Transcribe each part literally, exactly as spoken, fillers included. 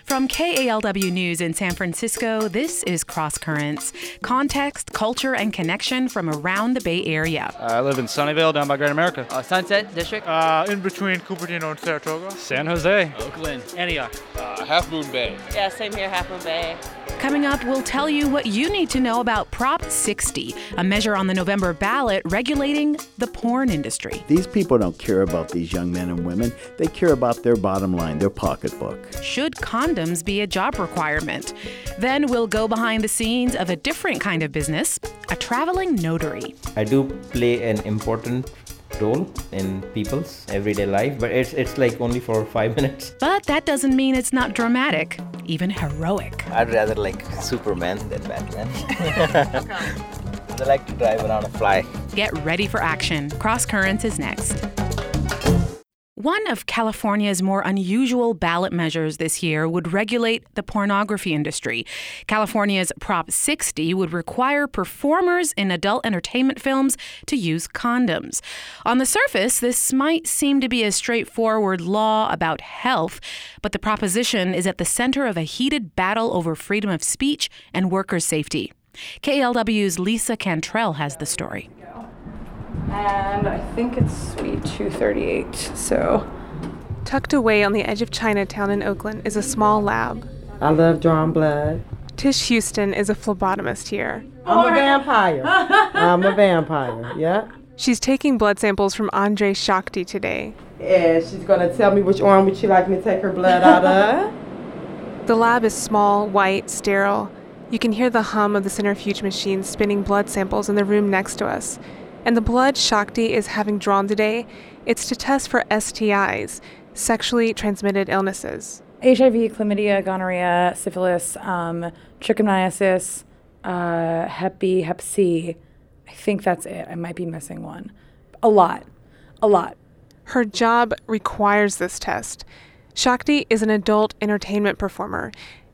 From K A L W News in San Francisco, this is Cross Currents. Context, culture, and connection from around the Bay Area. Uh, I live in Sunnyvale, down by Great America. Uh, Sunset District. Uh, in between Cupertino and Saratoga. San Jose. Oakland. Antioch. Uh, Half Moon Bay. Yeah, same here, Half Moon Bay. Coming up, we'll tell you what you need to know about Prop sixty, a measure on the November ballot regulating the porn industry. These people don't care about these young men and women. They care about their bottom line, their pocketbook. Should condoms be a job requirement? Then we'll go behind the scenes of a different kind of business, a traveling notary. I do play an important role in people's everyday life, but it's it's like only for five minutes. But that doesn't mean it's not dramatic, even heroic. I'd rather like Superman than Batman. I like to drive around and fly. Get ready for action. Cross Currents is next. One of California's more unusual ballot measures this year would regulate the pornography industry. California's Prop sixty would require performers in adult entertainment films to use condoms. On the surface, this might seem to be a straightforward law about health, but the proposition is at the center of a heated battle over freedom of speech and worker safety. K A L W's Lisa Cantrell has the story. And I think it's suite two thirty-eight, so. Tucked away on the edge of Chinatown in Oakland is a small lab. I love drawing blood. Tish Houston is a phlebotomist here. I'm a vampire. I'm a vampire, yeah. She's taking blood samples from Andre Shakti today. And she's going to tell me which arm would she like me to take her blood out of. The lab is small, white, sterile. You can hear the hum of the centrifuge machine spinning blood samples in the room next to us. And the blood Shakti is having drawn today, it's to test for S T Is, sexually transmitted illnesses. H I V, chlamydia, gonorrhea, syphilis, um, trichomoniasis, uh, Hep B, Hep C. I think that's it. I might be missing one. A lot. A lot. Her job requires this test. Shakti is an adult entertainment performer,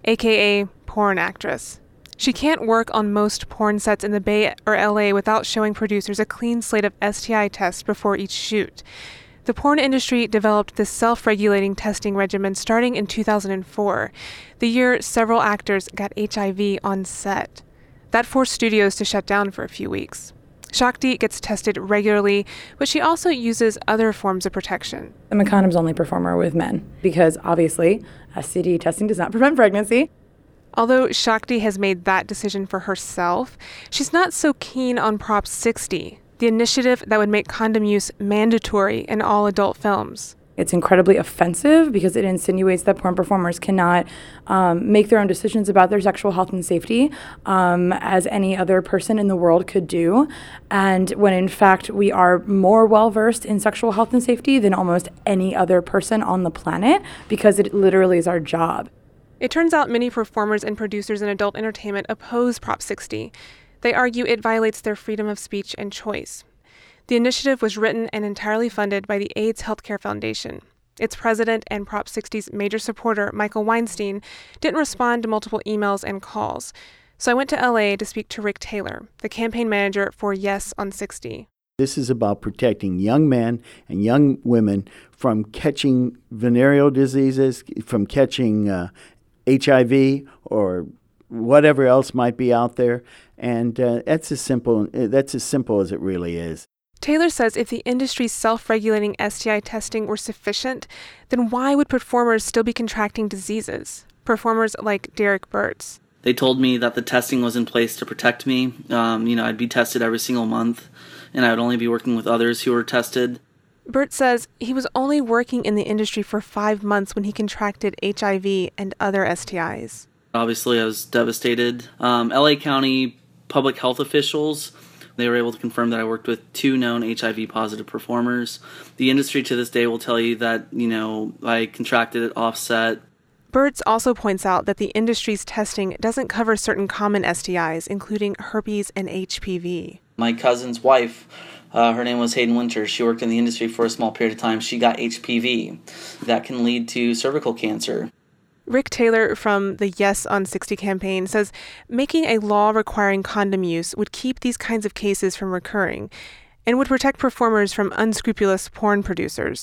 aka porn actress. She can't work on most porn sets in the Bay or L A without showing producers a clean slate of S T I tests before each shoot. The porn industry developed this self-regulating testing regimen starting in two thousand four, the year several actors got H I V on set. That forced studios to shut down for a few weeks. Shakti gets tested regularly, but she also uses other forms of protection. I'm a condoms-only performer with men because, obviously, S T D testing does not prevent pregnancy. Although Shakti has made that decision for herself, she's not so keen on Prop sixty, the initiative that would make condom use mandatory in all adult films. It's incredibly offensive because it insinuates that porn performers cannot um, make their own decisions about their sexual health and safety um, as any other person in the world could do. And when in fact we are more well-versed in sexual health and safety than almost any other person on the planet because it literally is our job. It turns out many performers and producers in adult entertainment oppose Prop sixty. They argue it violates their freedom of speech and choice. The initiative was written and entirely funded by the AIDS Healthcare Foundation. Its president and Prop sixty's major supporter, Michael Weinstein, didn't respond to multiple emails and calls. So I went to L A to speak to Rick Taylor, the campaign manager for Yes on sixty. This is about protecting young men and young women from catching venereal diseases, from catching uh, H I V or whatever else might be out there, and uh, that's as simple. That's as simple as it really is. Taylor says if the industry's self-regulating S T I testing were sufficient, then why would performers still be contracting diseases? Performers like Derek Burtz. They told me that the testing was in place to protect me. Um, you know, I'd be tested every single month, and I would only be working with others who were tested. Burt says he was only working in the industry for five months when he contracted H I V and other S T Is. Obviously, I was devastated. Um, L A County public health officials, they were able to confirm that I worked with two known H I V-positive performers. The industry to this day will tell you that, you know, I contracted it offset. Burtz also points out that the industry's testing doesn't cover certain common S T Is, including herpes and H P V. My cousin's wife, Uh, her name was Hayden Winters. She worked in the industry for a small period of time. She got H P V. That can lead to cervical cancer. Rick Taylor from the Yes on sixty campaign says making a law requiring condom use would keep these kinds of cases from recurring and would protect performers from unscrupulous porn producers.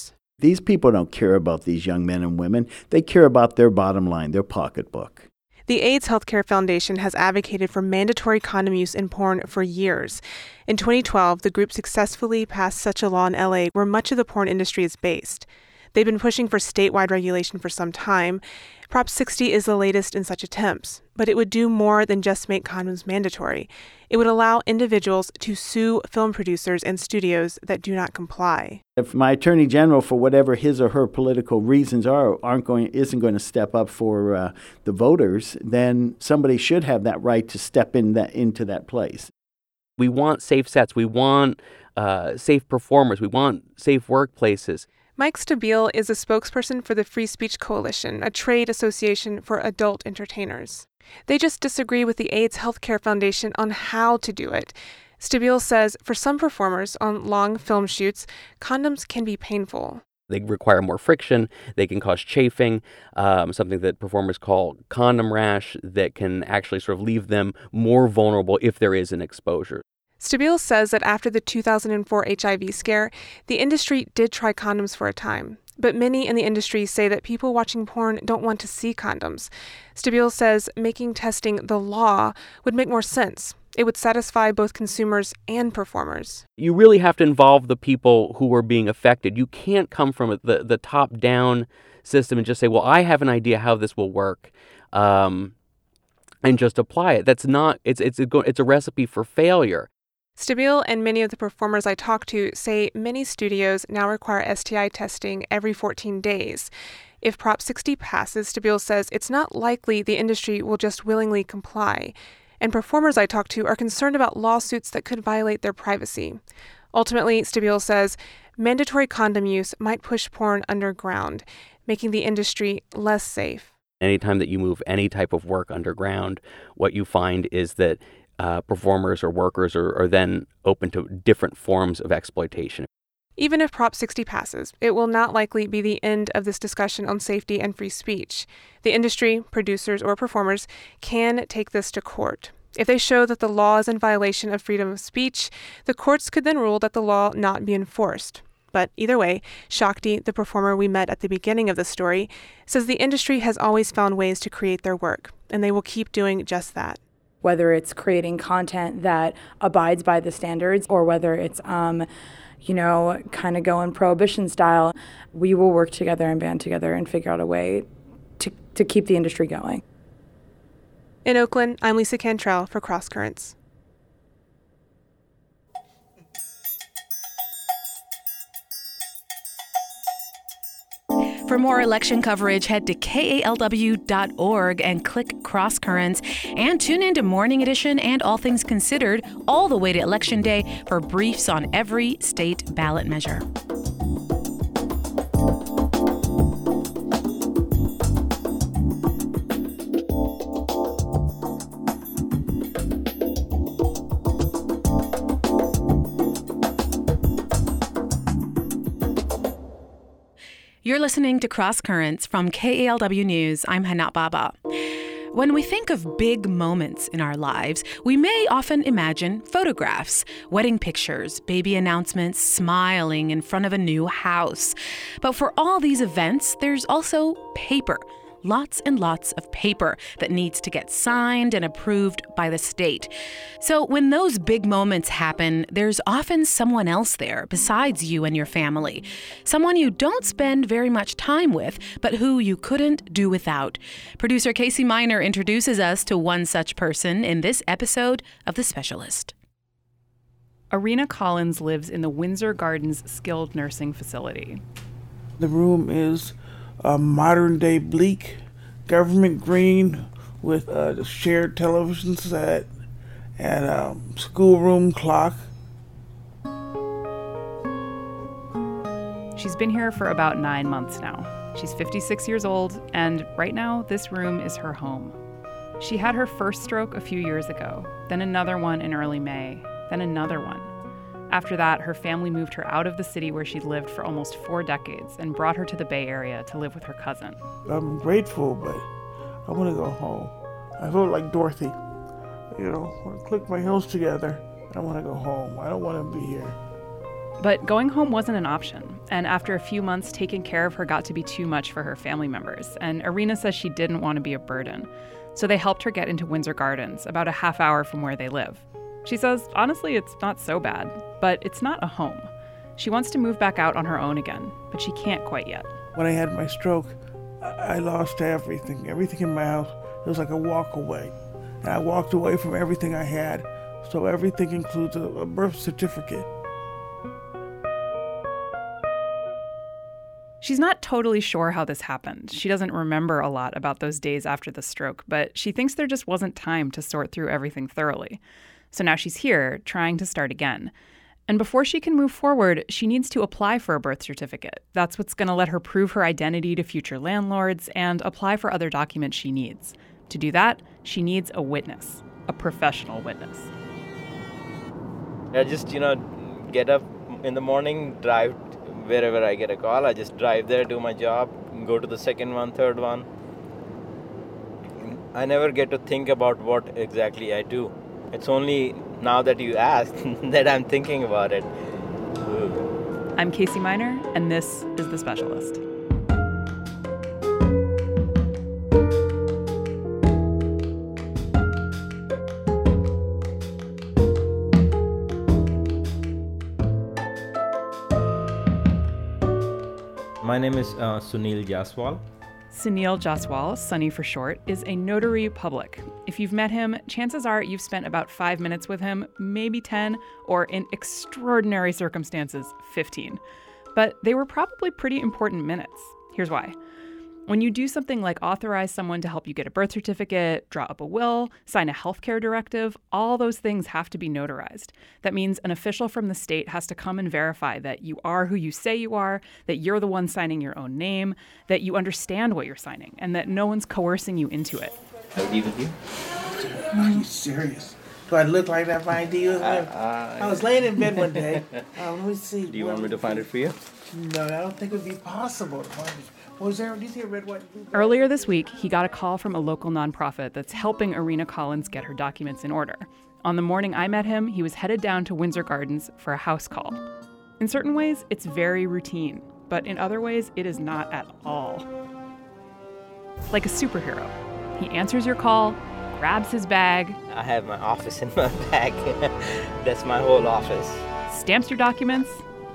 These people don't care about these young men and women. They care about their bottom line, their pocketbook. The AIDS Healthcare Foundation has advocated for mandatory condom use in porn for years. In twenty twelve, the group successfully passed such a law in L A, where much of the porn industry is based. They've been pushing for statewide regulation for some time. Prop sixty is the latest in such attempts, but it would do more than just make condoms mandatory. It would allow individuals to sue film producers and studios that do not comply. If my attorney general, for whatever his or her political reasons are, aren't going, isn't going to step up for uh, the voters, then somebody should have that right to step in that into that place. We want safe sets. We want uh, safe performers. We want safe workplaces. Mike Stabile is a spokesperson for the Free Speech Coalition, a trade association for adult entertainers. They just disagree with the AIDS Healthcare Foundation on how to do it. Stabile says for some performers on long film shoots, condoms can be painful. They require more friction. They can cause chafing, um, something that performers call condom rash, that can actually sort of leave them more vulnerable if there is an exposure. Stabile says that after the two thousand four H I V scare, the industry did try condoms for a time. But many in the industry say that people watching porn don't want to see condoms. Stabile says making testing the law would make more sense. It would satisfy both consumers and performers. You really have to involve the people who are being affected. You can't come from the, the top-down system and just say, well, I have an idea how this will work, um, and just apply it. That's not, it's, it's, a, it's a recipe for failure. Stabile and many of the performers I talked to say many studios now require S T I testing every fourteen days. If Prop sixty passes, Stabile says it's not likely the industry will just willingly comply. And performers I talked to are concerned about lawsuits that could violate their privacy. Ultimately, Stabile says mandatory condom use might push porn underground, making the industry less safe. Anytime that you move any type of work underground, what you find is that Uh, performers or workers are, are then open to different forms of exploitation. Even if Prop sixty passes, it will not likely be the end of this discussion on safety and free speech. The industry, producers, or performers can take this to court. If they show that the law is in violation of freedom of speech, the courts could then rule that the law not be enforced. But either way, Shakti, the performer we met at the beginning of the story, says the industry has always found ways to create their work, and they will keep doing just that. Whether it's creating content that abides by the standards or whether it's, um, you know, kind of going prohibition style, we will work together and band together and figure out a way to, to keep the industry going. In Oakland, I'm Lisa Cantrell for Cross Currents. For more election coverage, head to K A L W dot org and click Cross Currents. And tune in to Morning Edition and All Things Considered all the way to Election Day for briefs on every state ballot measure. You're listening to Cross Currents from K A L W News. I'm Hanat Baba. When we think of big moments in our lives, we may often imagine photographs, wedding pictures, baby announcements, smiling in front of a new house. But for all these events, there's also paper. Lots and lots of paper that needs to get signed and approved by the state. So when those big moments happen, there's often someone else there besides you and your family. Someone you don't spend very much time with, but who you couldn't do without. Producer Casey Miner introduces us to one such person in this episode of The Specialist. Arena Collins lives in the Windsor Gardens Skilled Nursing Facility. The room is a modern-day bleak government green with a shared television set and a schoolroom clock. She's been here for about nine months now. She's fifty-six years old, and right now, this room is her home. She had her first stroke a few years ago, then another one in early May, then another one. After that, her family moved her out of the city where she'd lived for almost four decades and brought her to the Bay Area to live with her cousin. I'm grateful, but I want to go home. I feel like Dorothy. You know, I want to click my heels together. I want to go home. I don't want to be here. But going home wasn't an option, and after a few months, taking care of her got to be too much for her family members, and Irina says she didn't want to be a burden. So they helped her get into Windsor Gardens, about a half hour from where they live. She says, honestly, it's not so bad, but it's not a home. She wants to move back out on her own again, but she can't quite yet. When I had my stroke, I lost everything, everything in my house. It was like a walk away. And I walked away from everything I had, so everything includes a, a birth certificate. She's not totally sure how this happened. She doesn't remember a lot about those days after the stroke, but she thinks there just wasn't time to sort through everything thoroughly. So now she's here, trying to start again. And before she can move forward, she needs to apply for a birth certificate. That's what's going to let her prove her identity to future landlords and apply for other documents she needs. To do that, she needs a witness, a professional witness. I just, you know, get up in the morning, drive wherever I get a call. I just drive there, do my job, go to the second one, third one. I never get to think about what exactly I do. It's only now that you asked that I'm thinking about it. Ooh. I'm Casey Miner, and this is The Specialist. My name is uh, Sunil Jaswal. Sunil Jaswal, Sunny for short, is a notary public. If you've met him, chances are you've spent about five minutes with him, maybe ten, or in extraordinary circumstances, fifteen. But they were probably pretty important minutes. Here's why. When you do something like authorize someone to help you get a birth certificate, draw up a will, sign a healthcare directive, all those things have to be notarized. That means an official from the state has to come and verify that you are who you say you are, that you're the one signing your own name, that you understand what you're signing, and that no one's coercing you into it. I D with you? Are you serious? Do I look like that for I D? Uh, uh, I was laying in bed one day. Uh, let me see. Do you want me to find it for you? No, I don't think it would be possible to find it. Was there, do you see a red, white, blue? Earlier this week, he got a call from a local nonprofit that's helping Irina Collins get her documents in order. On the morning I met him, he was headed down to Windsor Gardens for a house call. In certain ways, it's very routine, but in other ways, it is not at all. Like a superhero. He answers your call, grabs his bag. I have my office in my bag. That's my whole office. Stamps your documents,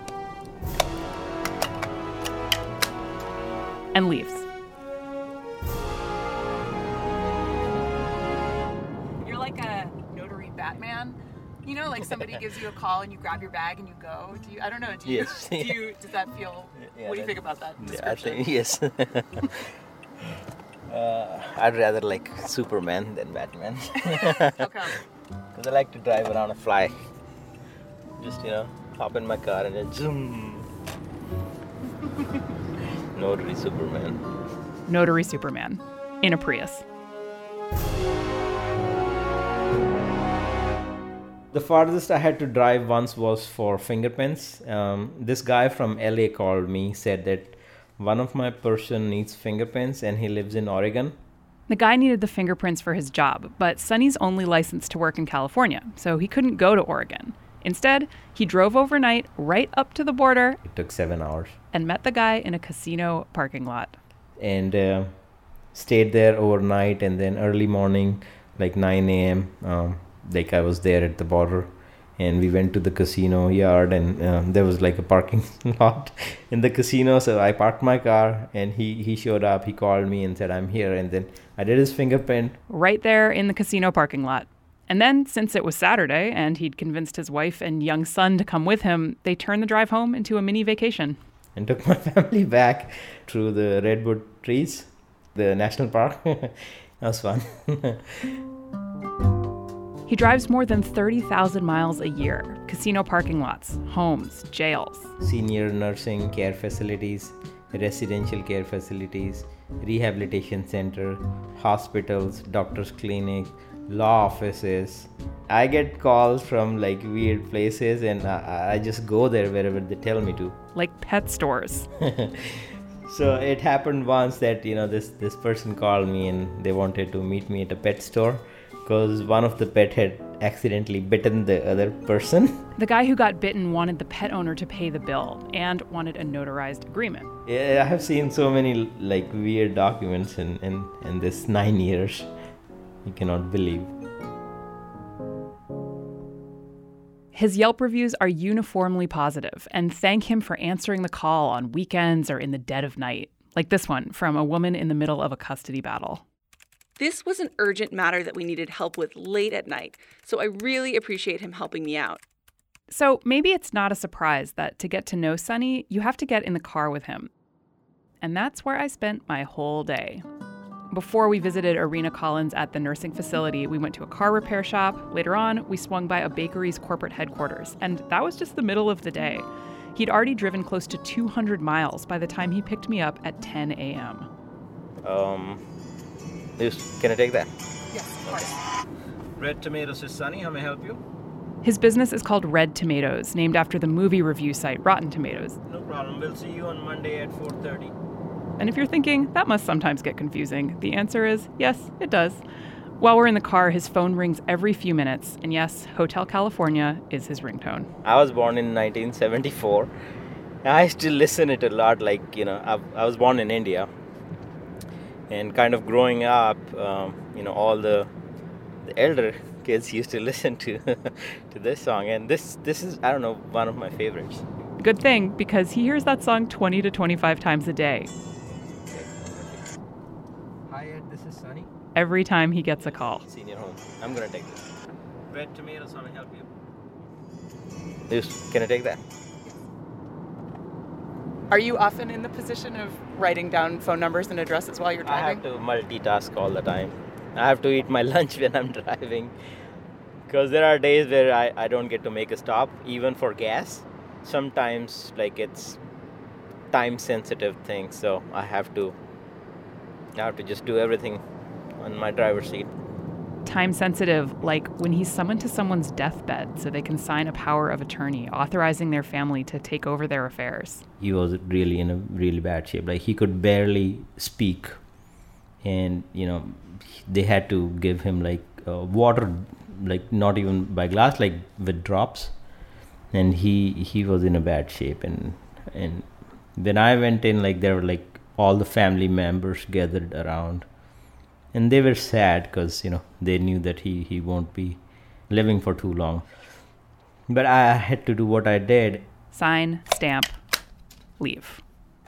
and leaves. You're like a notary Batman. You know, like somebody gives you a call and you grab your bag and you go. Do you? I don't know. Do you? Yes. Do you? Does that feel? Yeah, what do you think about that Yeah, I think yes. uh, I'd rather like Superman than Batman. How come? Because I like to drive around and fly. Just, you know, hop in my car and then zoom. Notary Superman. Notary Superman. In a Prius. The farthest I had to drive once was for fingerprints. Um, this guy from L A called me, said that one of my person needs fingerprints and he lives in Oregon. The guy needed the fingerprints for his job, but Sonny's only licensed to work in California, so he couldn't go to Oregon. Instead, he drove overnight right up to the border. It took seven hours. And met the guy in a casino parking lot. And uh, stayed there overnight, and then early morning, like nine a.m., um, like I was there at the border, and we went to the casino yard, and uh, there was like a parking lot in the casino, so I parked my car, and he, he showed up, he called me and said, I'm here, and then I did his fingerprint. Right there in the casino parking lot. And then, since it was Saturday and he'd convinced his wife and young son to come with him, they turned the drive home into a mini vacation. And took my family back through the redwood trees, the national park. That was fun. He drives more than thirty thousand miles a year. Casino parking lots, homes, jails. Senior nursing care facilities, residential care facilities, rehabilitation center, hospitals, doctor's clinic, law offices. I get calls from like weird places, and I, I just go there wherever they tell me to. Like pet stores. So it happened once that, you know, this, this person called me and they wanted to meet me at a pet store. because one of the pet had accidentally bitten the other person. The guy who got bitten wanted the pet owner to pay the bill and wanted a notarized agreement. Yeah, I have seen so many like weird documents in, in, in this nine years. You cannot believe. His Yelp reviews are uniformly positive and thank him for answering the call on weekends or in the dead of night, like this one from a woman in the middle of a custody battle. This was an urgent matter that we needed help with late at night, so I really appreciate him helping me out. So maybe it's not a surprise that to get to know Sonny, you have to get in the car with him. And that's where I spent my whole day. Before we visited Arena Collins at the nursing facility, we went to a car repair shop. Later on, we swung by a bakery's corporate headquarters, and that was just the middle of the day. He'd already driven close to two hundred miles by the time he picked me up at ten a.m. Um, can I take that? Yes, of course. Red Tomatoes is Sonny. How may I help you? His business is called Red Tomatoes, named after the movie review site Rotten Tomatoes. No problem. We'll see you on Monday at four thirty. And if you're thinking, that must sometimes get confusing, the answer is yes, it does. While we're in the car, his phone rings every few minutes, and yes, Hotel California is his ringtone. I was born in nineteen seventy-four. I still listen it a lot, like, you know, I, I was born in India. And kind of growing up, um, you know, all the, the elder kids used to listen to to this song. And this, this is, I don't know, one of my favorites. Good thing, because he hears that song twenty to twenty-five times a day. Hi, Ed, this is Sonny. Every time he gets a call. Senior home. I'm going to take this. Red Tomatoes, how may I help you? Yes, can I take that? Are you often in the position of writing down phone numbers and addresses while you're driving? I have to multitask all the time. I have to eat my lunch when I'm driving. Because there are days where I, I don't get to make a stop, even for gas. Sometimes, like, it's time-sensitive thing, so I have to, I have to just do everything on my driver's seat. Time sensitive, like when he's summoned to someone's deathbed so they can sign a power of attorney authorizing their family to take over their affairs. He was really in a really bad shape. Like, he could barely speak. And, you know, they had to give him, like, uh, water, like, not even by glass, like, with drops. And he he was in a bad shape. And, and when I went in, like, there were, like, all the family members gathered around. And they were sad because, you know, they knew that he, he won't be living for too long. But I had to do what I did. Sign, stamp, leave.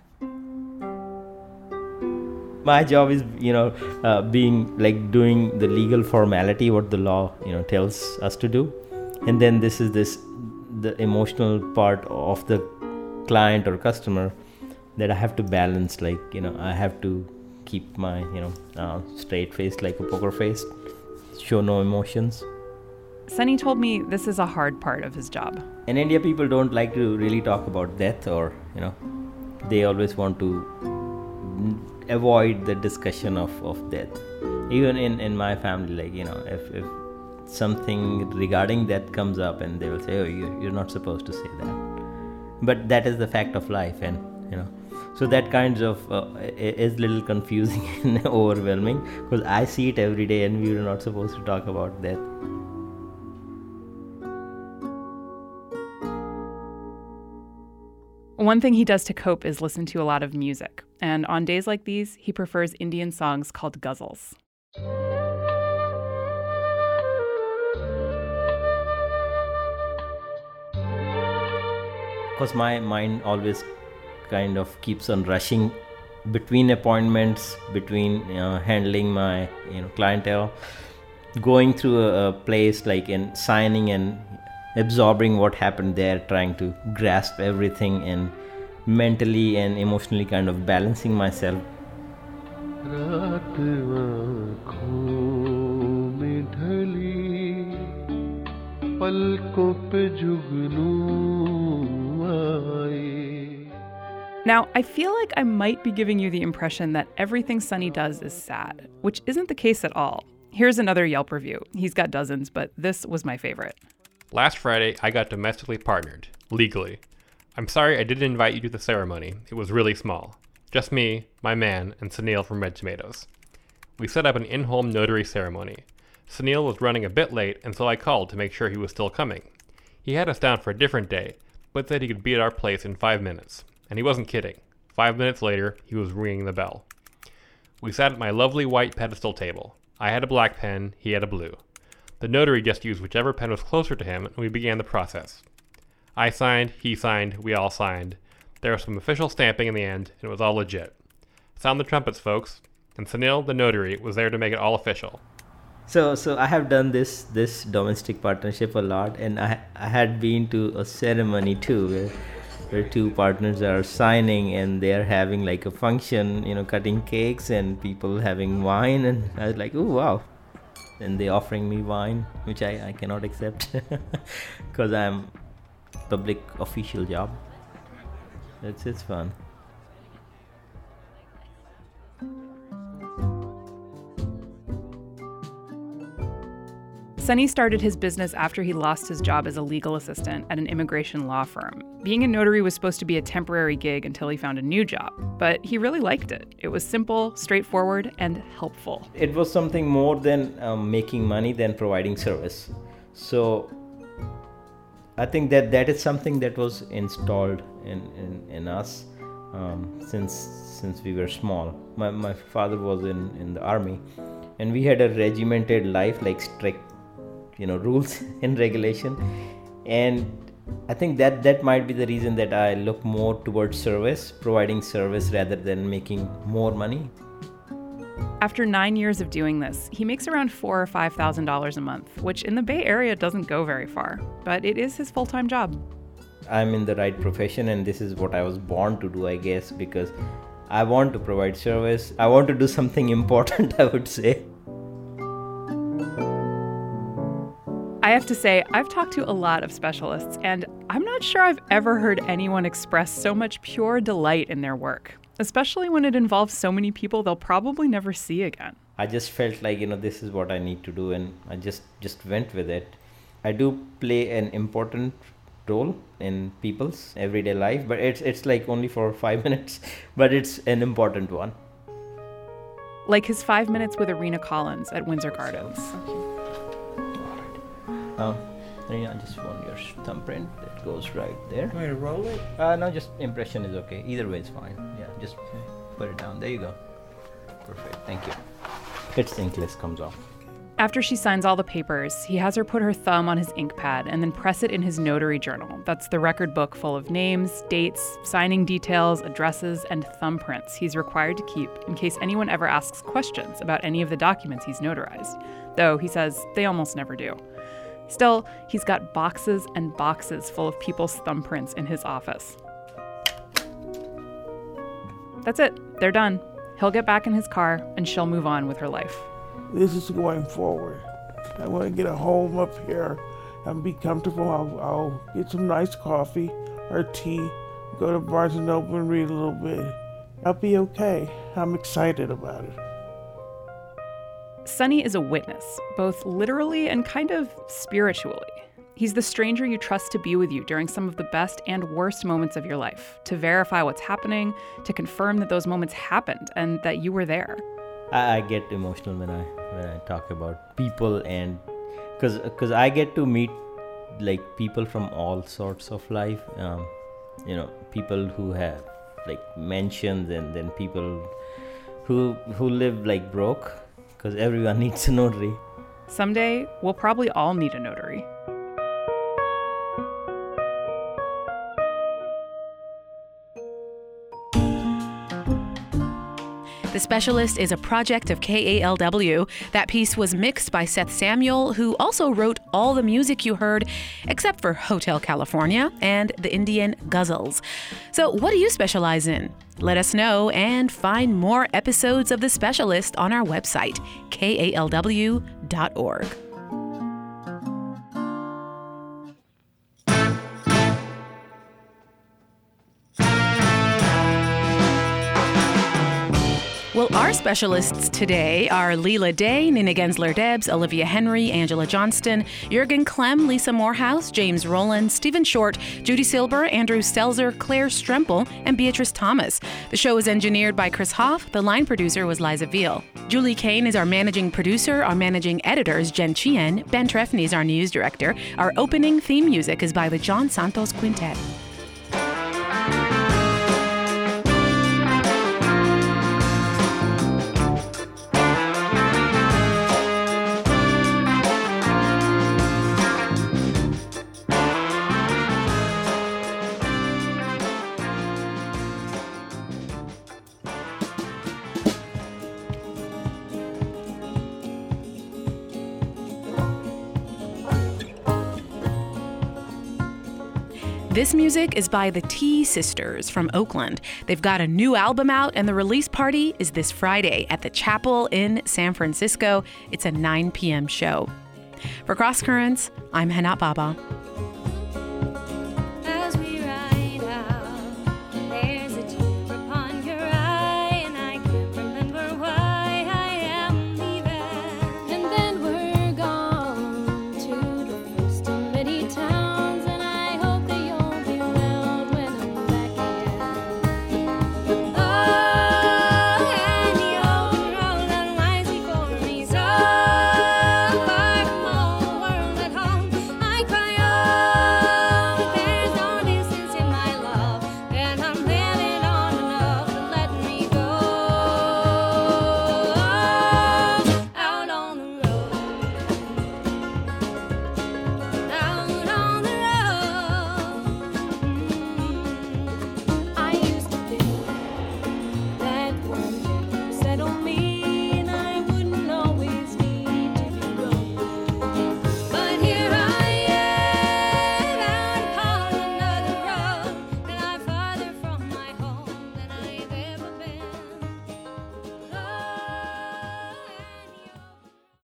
My job is, you know, uh, being like doing the legal formality, what the law, you know, tells us to do. And then this is this, the emotional part of the client or customer that I have to balance. Like, you know, I have to keep my, you know, uh, straight face like a poker face, show no emotions. Sonny told me this is a hard part of his job. In India, people don't like to really talk about death, or, you know, they always want to avoid the discussion of, of death. Even in, in my family, like, you know, if, if something regarding death comes up, and they will say, oh, you're, you're not supposed to say that. But that is the fact of life, and, you know, so that kind of uh, is a little confusing and overwhelming, because I see it every day and we are not supposed to talk about that. One thing he does to cope is listen to a lot of music. And on days like these, he prefers Indian songs called ghazals. Because my mind always kind of keeps on rushing between appointments, between, you know, handling my, you know, clientele, going through a, a place like and signing and absorbing what happened there, trying to grasp everything and mentally and emotionally kind of balancing myself. Now, I feel like I might be giving you the impression that everything Sonny does is sad, which isn't the case at all. Here's another Yelp review. He's got dozens, but this was my favorite. Last Friday, I got domestically partnered, legally. I'm sorry I didn't invite you to the ceremony. It was really small. Just me, my man, and Sunil from Red Tomatoes. We set up an in-home notary ceremony. Sunil was running a bit late, and so I called to make sure he was still coming. He had us down for a different day, but said he could be at our place in five minutes. And he wasn't kidding. Five minutes later, he was ringing the bell. We sat at my lovely white pedestal table. I had a black pen, he had a blue. The notary just used whichever pen was closer to him, and we began the process. I signed, he signed, we all signed. There was some official stamping in the end, and it was all legit. Sound the trumpets, folks. And Sunil, the notary, was there to make it all official. So, so I have done this this domestic partnership a lot, and I I had been to a ceremony too, where where two partners are signing and they are having like a function, you know, cutting cakes and people having wine, and I was like, oh wow, and they offering me wine, which I I cannot accept because I'm public official job. It's it's fun. Sunny started his business after he lost his job as a legal assistant at an immigration law firm. Being a notary was supposed to be a temporary gig until he found a new job, but he really liked it. It was simple, straightforward, and helpful. It was something more than um, making money than providing service. So I think that that is something that was installed in, in, in us um, since since we were small. My, my father was in, in the army, and we had a regimented life, like strict you know rules and regulation, and I think that that might be the reason that I look more towards service, providing service rather than making more money. After nine years of doing this, he makes around four or five thousand dollars a month, which in the Bay Area doesn't go very far, but it is his full-time job. I'm in the right profession, and this is what I was born to do, I guess, because I want to provide service. I want to do something important, I would say. I have to say, I've talked to a lot of specialists, and I'm not sure I've ever heard anyone express so much pure delight in their work, especially when it involves so many people they'll probably never see again. I just felt like, you know, this is what I need to do, and I just, just went with it. I do play an important role in people's everyday life, but it's it's like only for five minutes, but it's an important one. Like his five minutes with Irina Collins at Windsor Gardens. Um, I just want your thumbprint that goes right there. Want me to roll it? Uh, no, just impression is okay. Either way is fine. Yeah, just put it down. There you go. Perfect. Thank you. Its inkless comes off. After she signs all the papers, he has her put her thumb on his ink pad and then press it in his notary journal. That's the record book full of names, dates, signing details, addresses, and thumbprints he's required to keep in case anyone ever asks questions about any of the documents he's notarized. Though he says they almost never do. Still, he's got boxes and boxes full of people's thumbprints in his office. That's it. They're done. He'll get back in his car, and she'll move on with her life. This is going forward. I want to get a home up here and be comfortable. I'll, I'll get some nice coffee or tea, go to Barnes and Noble and read a little bit. I'll be okay. I'm excited about it. Sunny is a witness, both literally and kind of spiritually. He's the stranger you trust to be with you during some of the best and worst moments of your life, to verify what's happening, to confirm that those moments happened and that you were there. I, I get emotional when I when I talk about people, and because because I get to meet like people from all sorts of life. Um, you know, people who have like mansions, and then people who who live like broke. Because everyone needs a notary. Someday, we'll probably all need a notary. The Specialist is a project of K A L W. That piece was mixed by Seth Samuel, who also wrote all the music you heard, except for Hotel California and the Indian Ghazals. So what do you specialize in? Let us know and find more episodes of The Specialist on our website, K A L W dot org. Well, our Specialists today are Leela Day, Nina Gensler-Debs, Olivia Henry, Angela Johnston, Jürgen Klemm, Lisa Morehouse, James Rowland, Stephen Short, Judy Silber, Andrew Stelzer, Claire Strempel, and Beatrice Thomas. The show was engineered by Chris Hoff. The line producer was Liza Veal. Julie Kane is our managing producer. Our managing editor is Jen Chien. Ben Trefny is our news director. Our opening theme music is by the John Santos Quintet. This music is by the T Sisters from Oakland. They've got a new album out, and the release party is this Friday at the Chapel in San Francisco. It's a nine p.m. show. For Cross Currents, I'm Hana Baba.